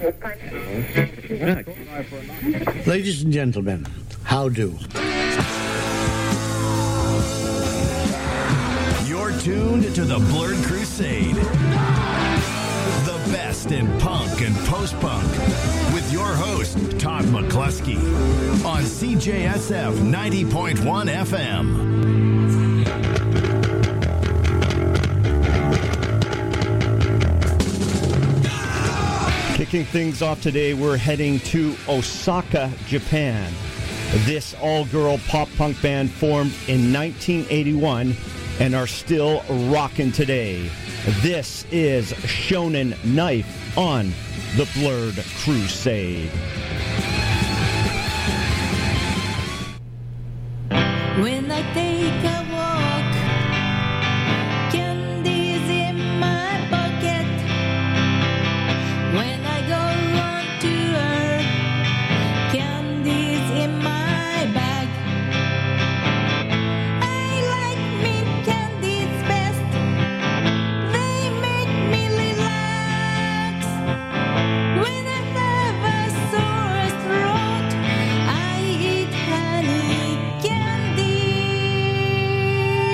Ladies and gentlemen, how do? You're tuned to the Blurred Crusade. The best in punk and post-punk with your host, Todd McCluskey, on CJSF 90.1 FM. Kicking things off today, we're heading to Osaka, Japan. This all-girl pop-punk band formed in 1981 and are still rocking today. This is Shonen Knife on the Blurred Crusade. When I take a walk, candy's in my pocket. When I go on tour, candy's in my bag. I like mint candies best. They make me relax. When I have a sore throat, I eat honey candy.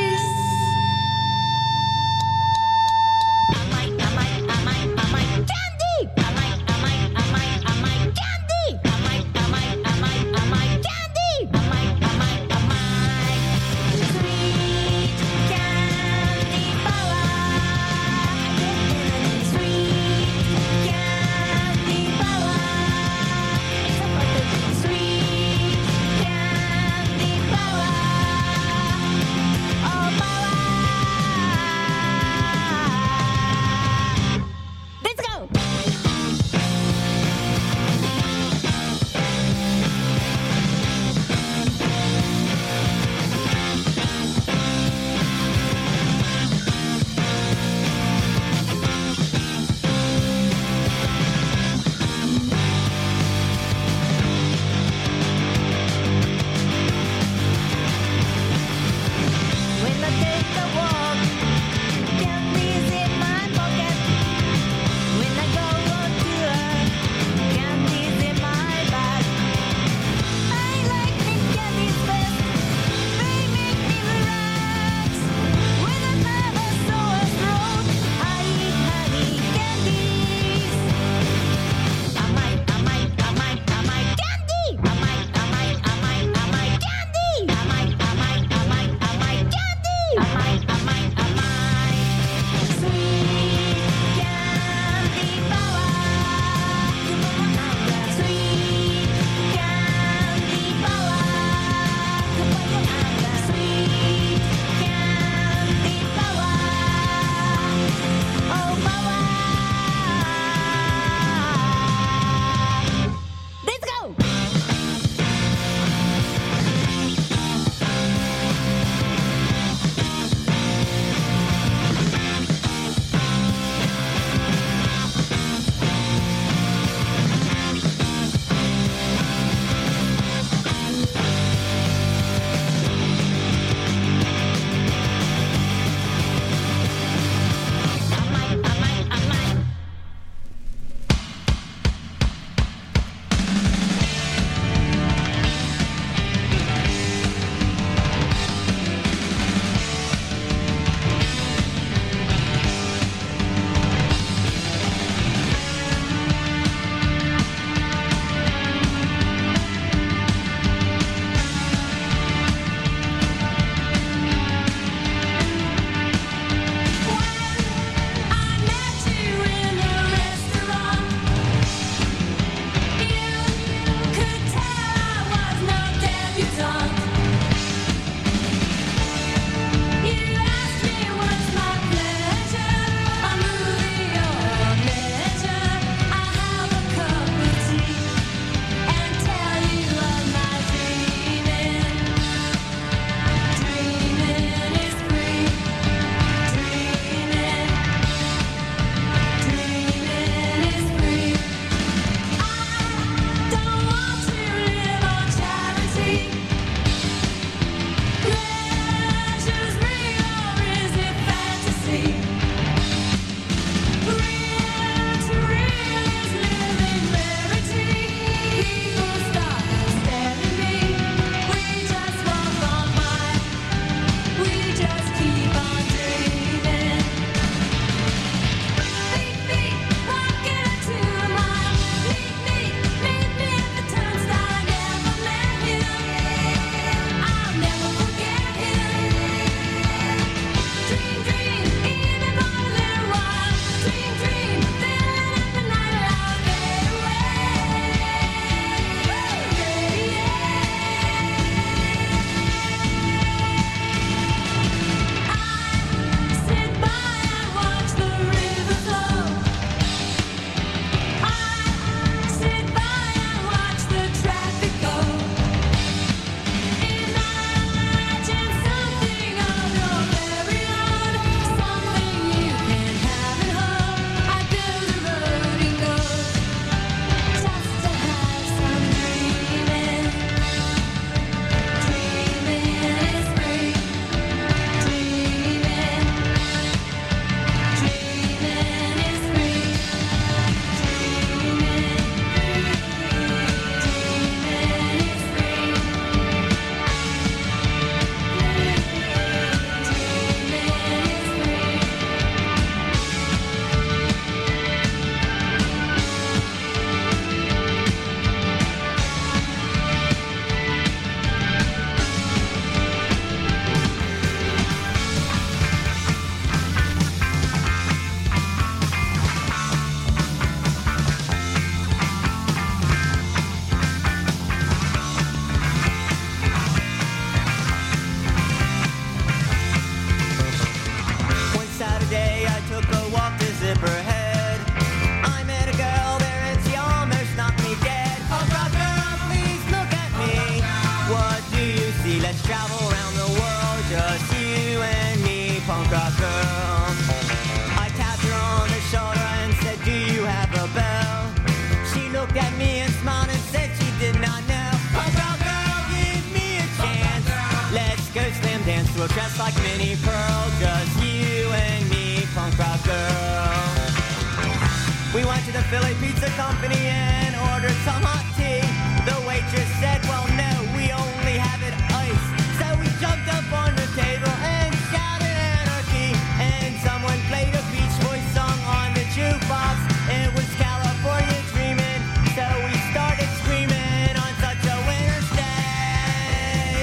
the Philly Pizza Company and ordered some hot tea. The waitress said, well, no, we only have it iced. So we jumped up on the table and shouted anarchy. And someone played a Beach Boys song on the jukebox. It was California Dreamin'. So we started screaming on such a winter's day.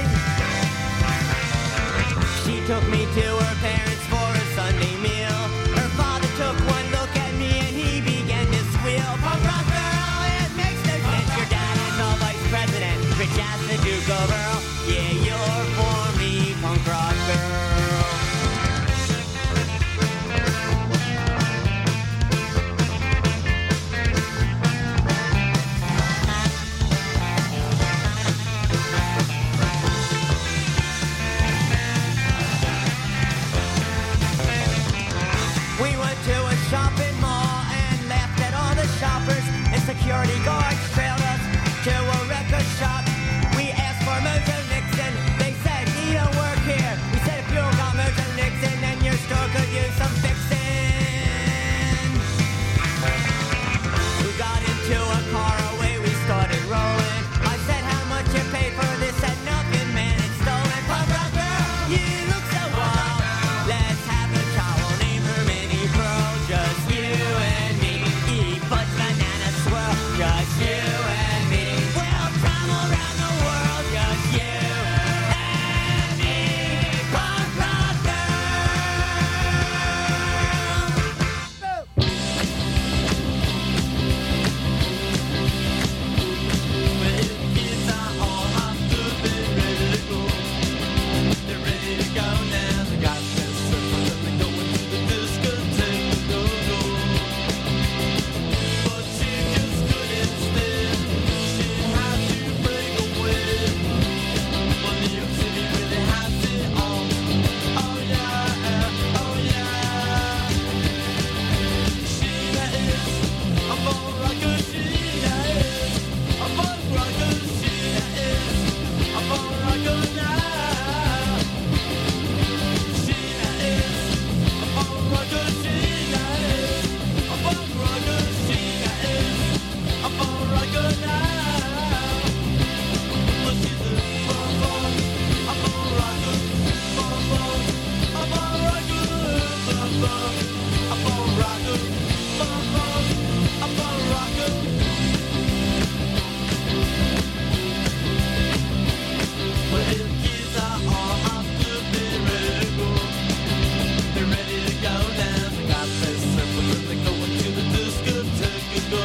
She took me to her parents for a Sunday meal. Her father took one look at me and he began to squeal. Punk rock girl, it makes no sense. Your dad is a vice president, rich as the Duke of Earl. Yeah, you're for me, punk rock girl. We went to a shopping mall and laughed at all the shoppers, and security guards trailed us to a record shop. We asked for Mojo Nixon. They said he don't work here. We said if you got Mojo Nixon, then your store could use some fixing. We got into a car, away we started rolling. I said, how much you pay for this? Said nothing, man, it's stolen. Punk rock girl, you look so wild. Let's have a chow, we'll name her Minnie Pearl. Just you and me, eat fudge, banana, swirl. Just you and me, we'll travel around the world. Just you and me, punk rock girl. Well, kids are all hot, stupid, ready to go. They're ready to go now. They got their circle and they're going to the discotheque to go. But she just couldn't stand. She had to break away. But New York City really has it all. Oh yeah, oh yeah. She that is a ball rocker. She that is a ball rocker. She that is a ball rocker now. She that is a ball rocker. She that is a ball rocker. She that is a ball rocker now. But she's a ball rocker, a ball rocker, ball rocker, a ball rocker, a ball rocker, a ball rocker. Well, the kids are all off to be ready to go. They're ready to go now. They got their circle and they're going to the discotheque to go.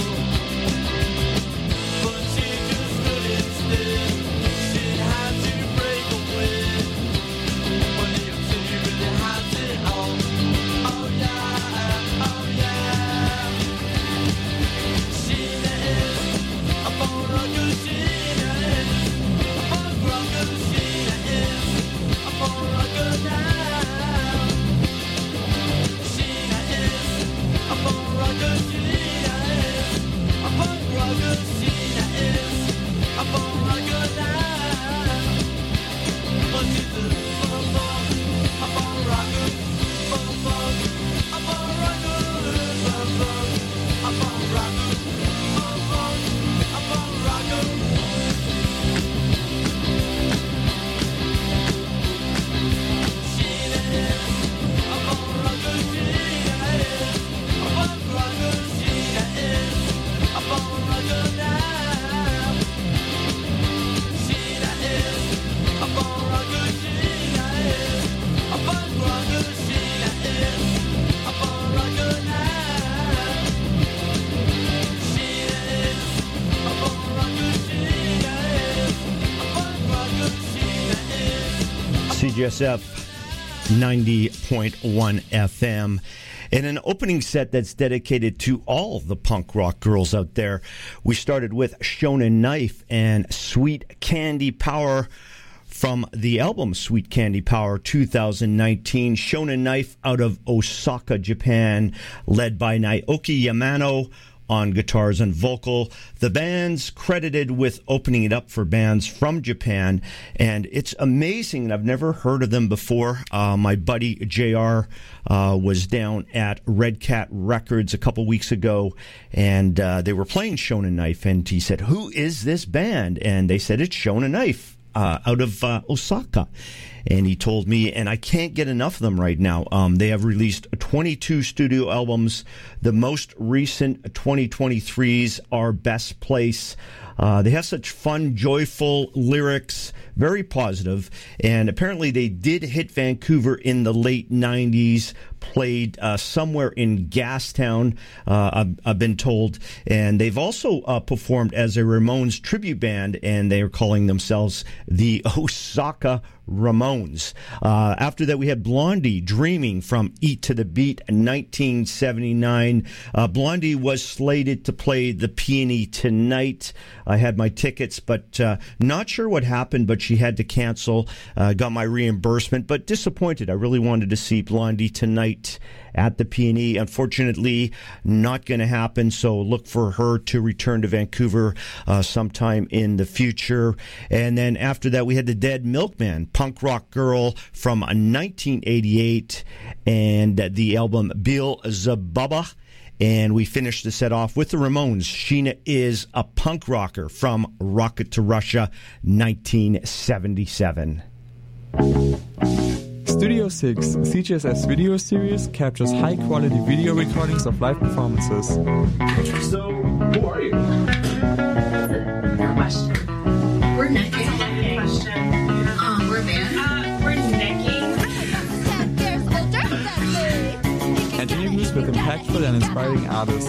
But she just couldn't stand. She had to break away. Well, New York City really has it all. Oh yeah, oh yeah. She that is a ball rocker. She that is a ball rocker. She that is a ball rocker now. She that is a ball rocker. She that is a ball rocker. She that is a ball rocker now. But she's a ball rocker, a ball rocker, a ball rocker, a ball rocker, a ball rocker. She that is a ball rocker. She that is a ball rocker. She that is a ball rocker now. She that is a ball rocker. She that is a ball rocker. She that is a ball rocker now. She that is a ball rocker. She that is a ball rocker. She that is. CGSF 90.1 FM. In an opening set that's dedicated to all the punk rock girls out there, we started with Shonen Knife and Sweet Candy Power from the album Sweet Candy Power 2019. Shonen Knife out of Osaka, Japan, led by Naoki Yamano. on guitars and vocal. The band's credited with opening it up for bands from Japan, and it's amazing. I've never heard of them before. My buddy JR was down at Red Cat Records a couple weeks ago, and they were playing Shonen Knife, and he said, "Who is this band?" And they said, "It's Shonen Knife out of Osaka." And he told me, and I can't get enough of them right now. They have released 22 studio albums. The most recent 2023s are Best Place. They have such fun, joyful lyrics, very positive. And apparently they did hit Vancouver in the late 90s, played somewhere in Gastown, I've been told. And they've also performed as a Ramones tribute band, and they are calling themselves the Osaka Ramones. After that, we had Blondie, Dreaming from Eat to the Beat, 1979. Blondie was slated to play the Peony tonight. I had my tickets, but not sure what happened, but she had to cancel. Got my reimbursement, but disappointed. I really wanted to see Blondie tonight at the Peony. Unfortunately, not going to happen, so look for her to return to Vancouver sometime in the future. And then after that, we had the Dead Milkman, punk rock girl from 1988, and the album Beelzebubba. And we finished the set off with the Ramones. Sheena is a Punk Rocker from Rocket to Russia, 1977. Studio 6, CJSF's video series, captures high-quality video recordings of live performances. So, who are you? Question. We're necking. We're a band. We're necking. Interviews with impactful and inspiring artists.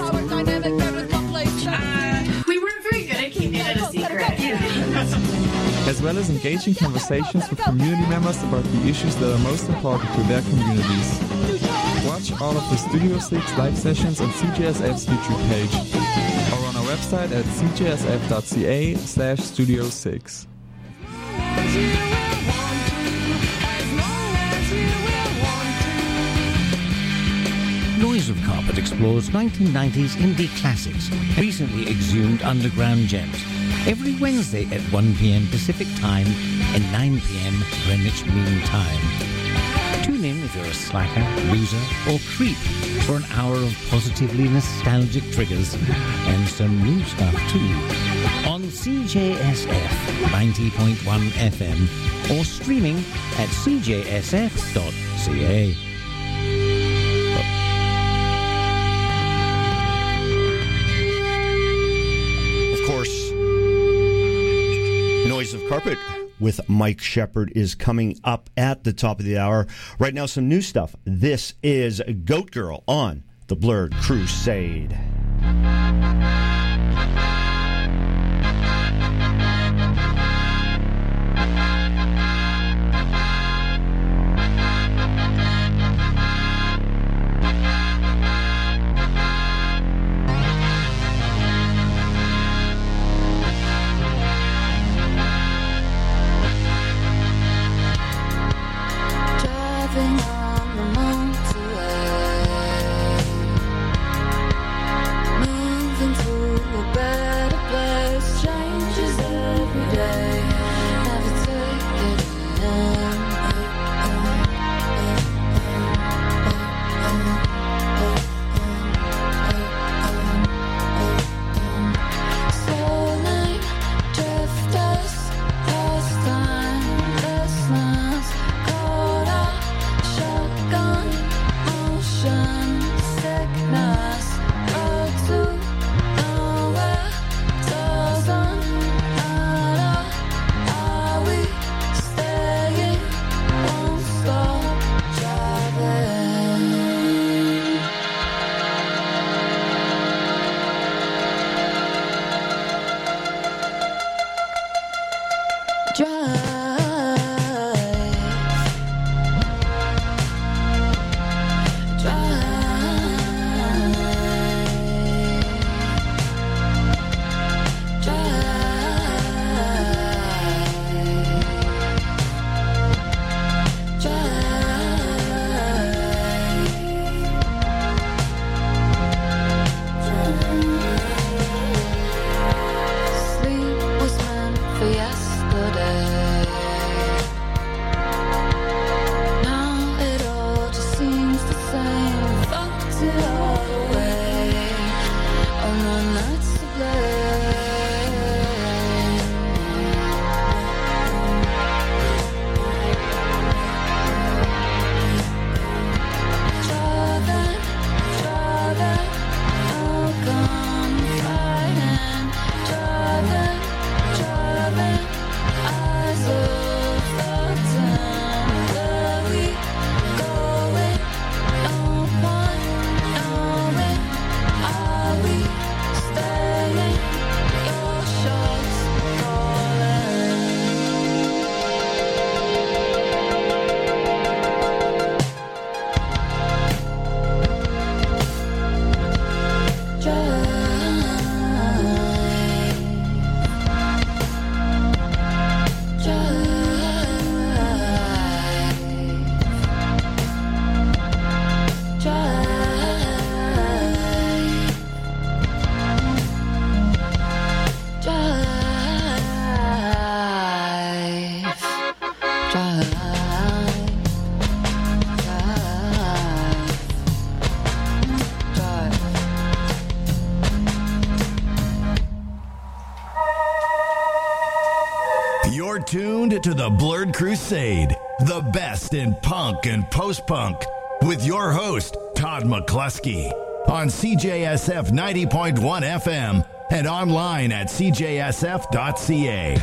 We weren't very good at keeping it a secret. As well as engaging conversations with community members about the issues that are most important to their communities. Watch all of the Studio 6 live sessions on CJSF's YouTube page or on our website at cjsf.ca/Studio 6. Noise of Carpet explores 1990s indie classics, recently exhumed underground gems. Every Wednesday at 1 p.m. Pacific Time and 9 p.m. Greenwich Mean Time. Tune in if you're a slacker, loser, or creep for an hour of positively nostalgic triggers and some new stuff too. On CJSF 90.1 FM or streaming at cjsf.ca. Noise of Carpet with Mike Shepard is coming up at the top of the hour. Right now, some new stuff. This is Goat Girl on the Blurred Crusade. Driving on the motorway, moving to a better place. Changes every day, never take it in. Soul night drifters, lost time listeners, caught up, shotgun motion sickness, road to nowhere, doesn't matter. Are we staying? Won't stop driving. Drive. tuned to the Blurred Crusade, the best in punk and post-punk, with your host, Todd McCluskey, on CJSF 90.1 FM and online at cjsf.ca.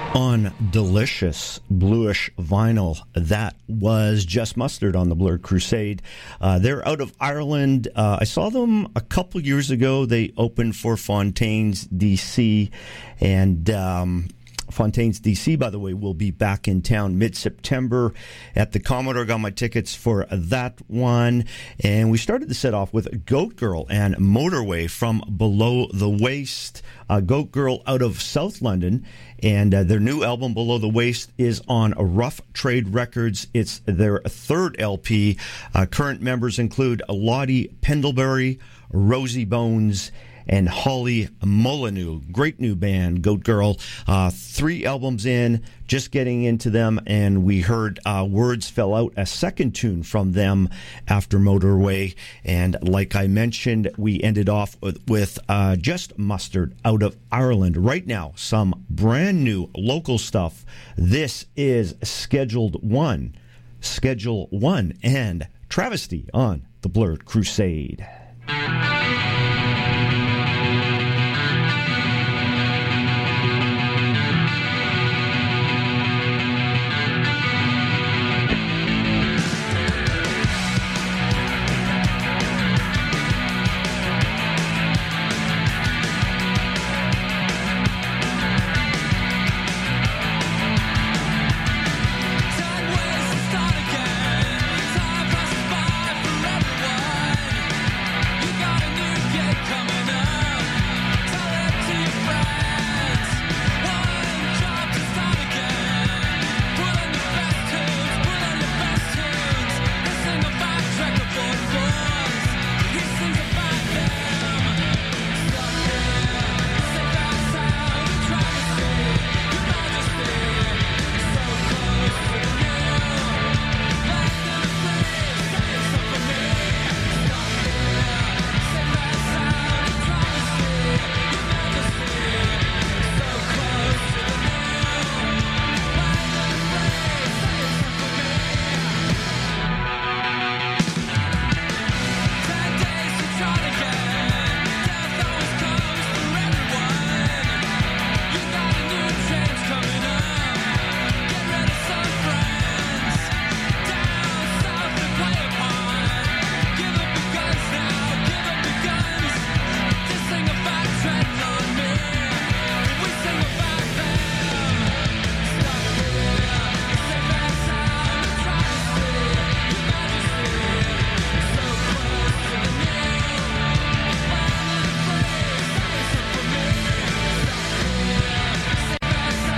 On delicious bluish vinyl, that was Just Mustard on the Blurred Crusade. They're out of Ireland. I saw them a couple years ago. They opened for Fontaines DC, and Fontaines DC, by the way, will be back in town mid-September at the Commodore. Got my tickets for that one. And we started the set off with Goat Girl and Motorway from Below the Waist. Goat Girl out of South London. And their new album, Below the Waist, is on Rough Trade Records. It's their third LP. Current members include Lottie Pendlebury, Rosie Bones, and Holly Molyneux. Great new band, Goat Girl. 3 albums in, just getting into them, and we heard Words Fell Out, a second tune from them after Motorway. And like I mentioned, we ended off with Just Mustard out of Ireland. Right now, some brand new local stuff. This is Schedule 1, and Travesty on the Blurred Crusade.